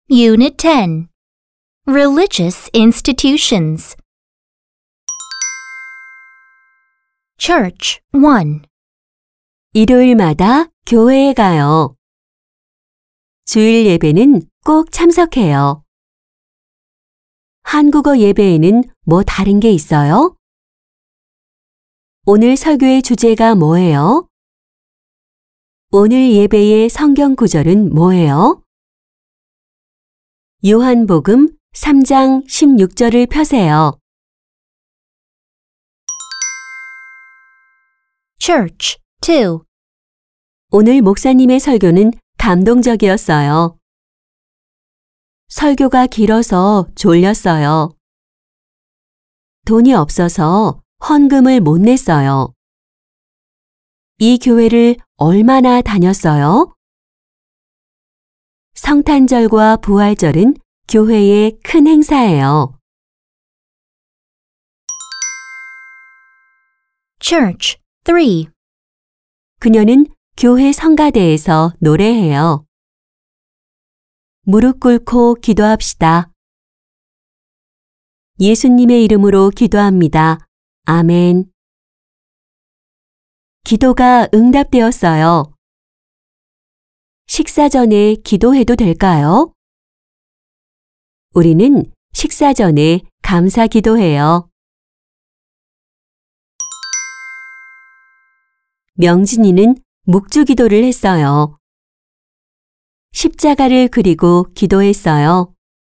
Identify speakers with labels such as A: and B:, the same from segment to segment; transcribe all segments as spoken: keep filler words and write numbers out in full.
A: Unit ten. Religious institutions. Church one.
B: 일요일마다 교회에 가요. 주일 예배는 꼭 참석해요. 한국어 예배에는 뭐 다른 게 있어요? 오늘 설교의 주제가 뭐예요? 오늘 예배의 성경 구절은 뭐예요? 요한복음 삼 장 십육 절을 펴세요.
A: Church two.
B: 오늘 목사님의 설교는 감동적이었어요. 설교가 길어서 졸렸어요. 돈이 없어서 헌금을 못 냈어요. 이 교회를 얼마나 다녔어요? 성탄절과 부활절은 교회의 큰 행사예요.
A: Church three.
B: 그녀는 교회 성가대에서 노래해요. 무릎 꿇고 기도합시다. 예수님의 이름으로 기도합니다. 아멘. 기도가 응답되었어요. 식사 전에 기도해도 될까요? 우리는 식사 전에 감사 기도해요. 명진이는 묵주 기도를 했어요. 십자가를 그리고 기도했어요.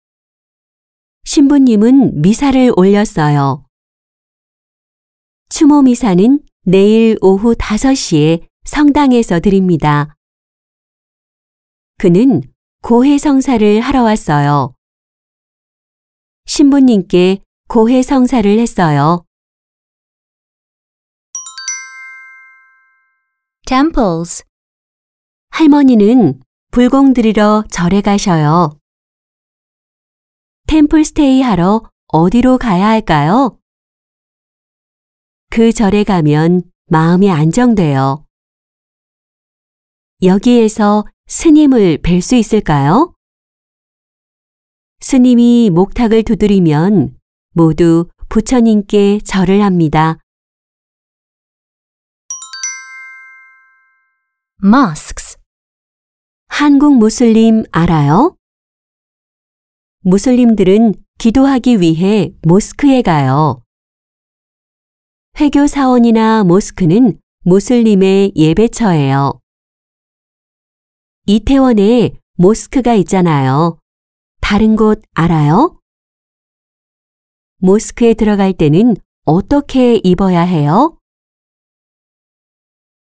B: 신부님은 미사를 올렸어요. 추모 미사는 내일 오후 다섯 시에 성당에서 드립니다. 그는 고해성사를 하러 왔어요. 신부님께 고해성사를 했어요.
A: Temples.
B: 할머니는 불공 드리러 절에 가셔요. 템플 스테이 하러 어디로 가야 할까요? 그 절에 가면 마음이 안정돼요. 여기에서 스님을 뵐 수 있을까요? 스님이 목탁을 두드리면 모두 부처님께 절을 합니다.
A: Mosques.
B: 한국 무슬림 알아요? 무슬림들은 기도하기 위해 모스크에 가요. 회교 사원이나 모스크는 무슬림의 예배처예요. 이태원에 모스크가 있잖아요. 다른 곳 알아요? 모스크에 들어갈 때는 어떻게 입어야 해요?